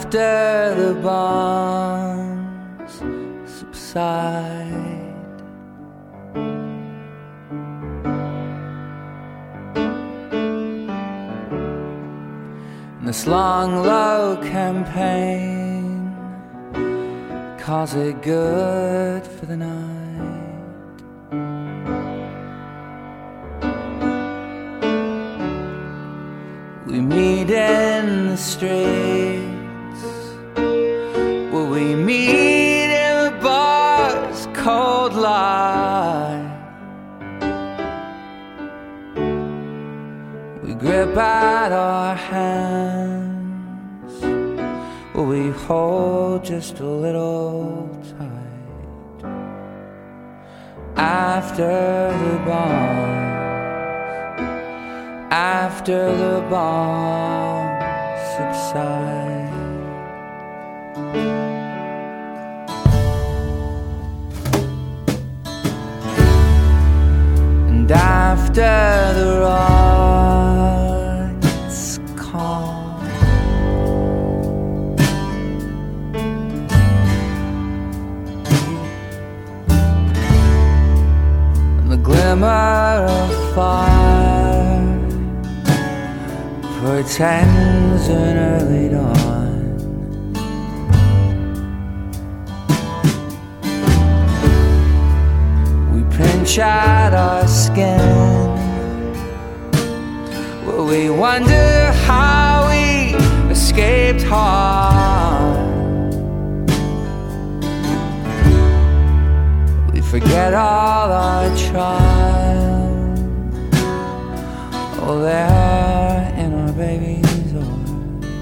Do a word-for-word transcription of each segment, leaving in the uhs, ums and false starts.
after the bombs subside. And this long, low campaign calls it good for the night. We meet in the streets, well, we meet in the bar's cold light. We grip at our hands, well, we hold just a little tight. After the bomb, after the bombs subside. And after the rockets calm, and the glimmer of fire portends an early dawn. We pinch at our skin, well, we wonder how we escaped harm. We forget all our trials, oh, they're in our baby's arms.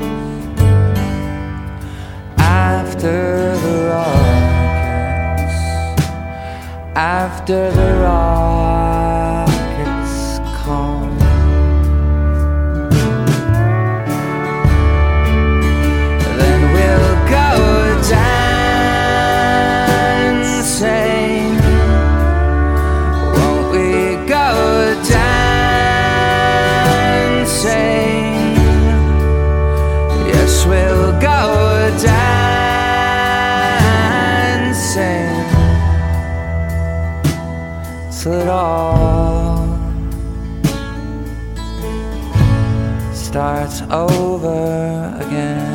After the rockets, after the rockets come, then we'll go dancing. Won't we go dancing? Yes, we'll go dancing till it all starts over again.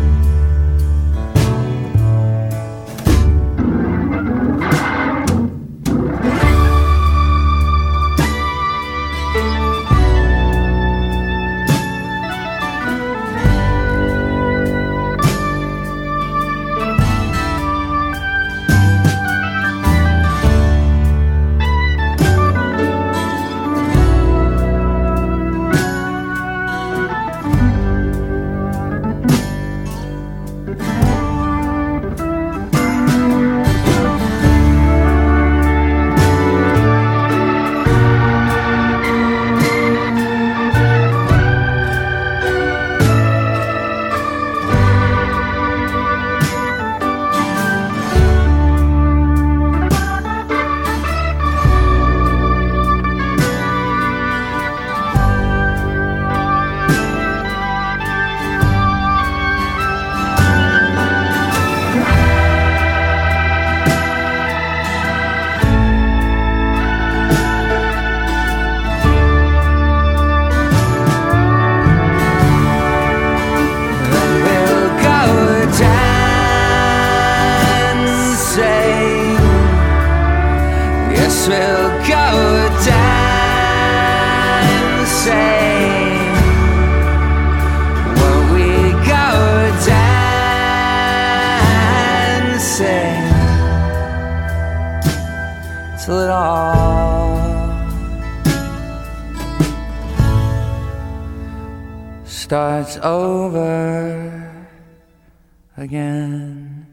We'll go dancing. Won't we go dancing till it all starts over again?